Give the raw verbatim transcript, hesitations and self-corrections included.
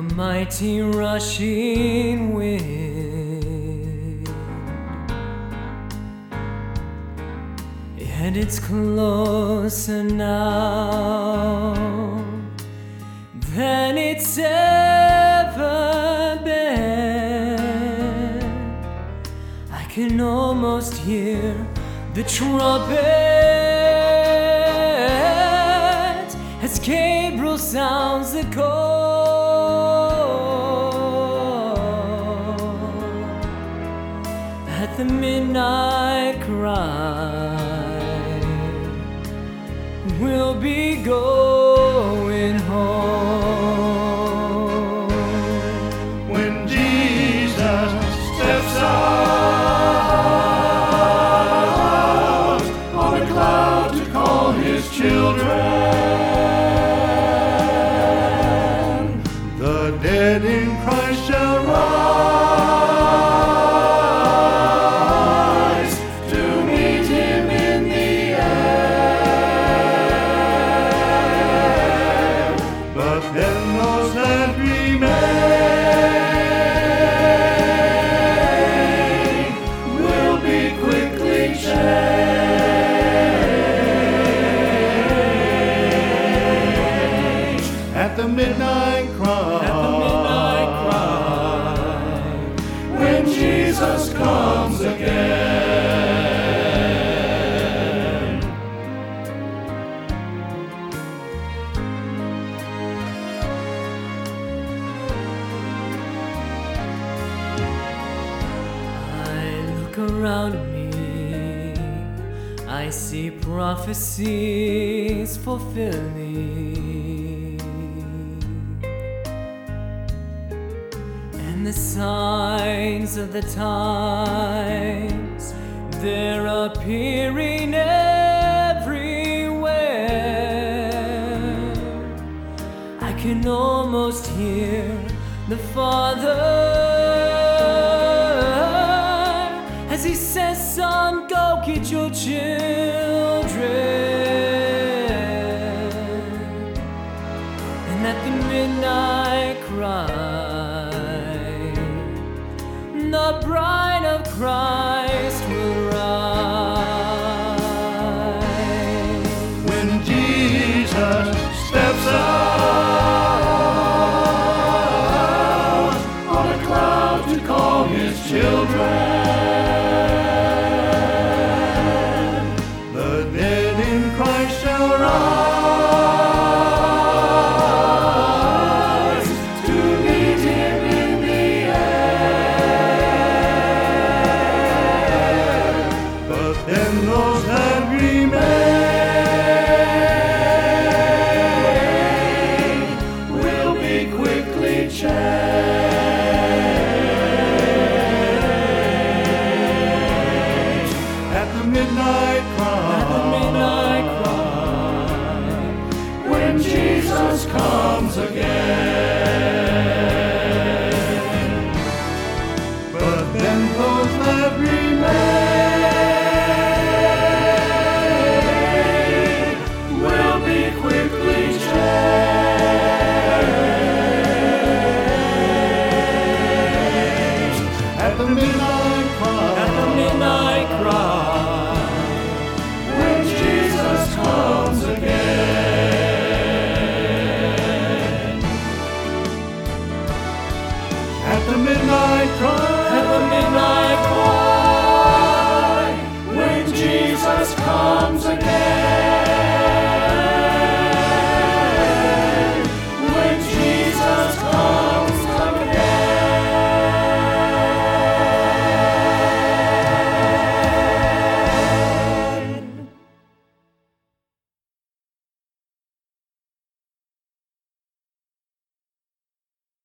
mighty rushing wind, and it's closer now than it's ever been. I can almost hear the trumpet as Gabriel sounds the call. At the midnight cry, we'll be going home. When Jesus steps out on a cloud to call his children, the dead in Christ shall rise to meet him in the air. But then those that remain will be quickly changed at the midnight cry. When Jesus comes again. I look around me, I see prophecies fulfilling, and the signs of the times, they're appearing everywhere. I can almost hear the Father as he says, son, go get your children. And at the midnight cry, the bride of Christ will rise. When Jesus steps out on a cloud to call his children, the dead in Christ shall rise to meet him in the air. But then those that remain will be quickly changed at the midnight cry. When Jesus comes again.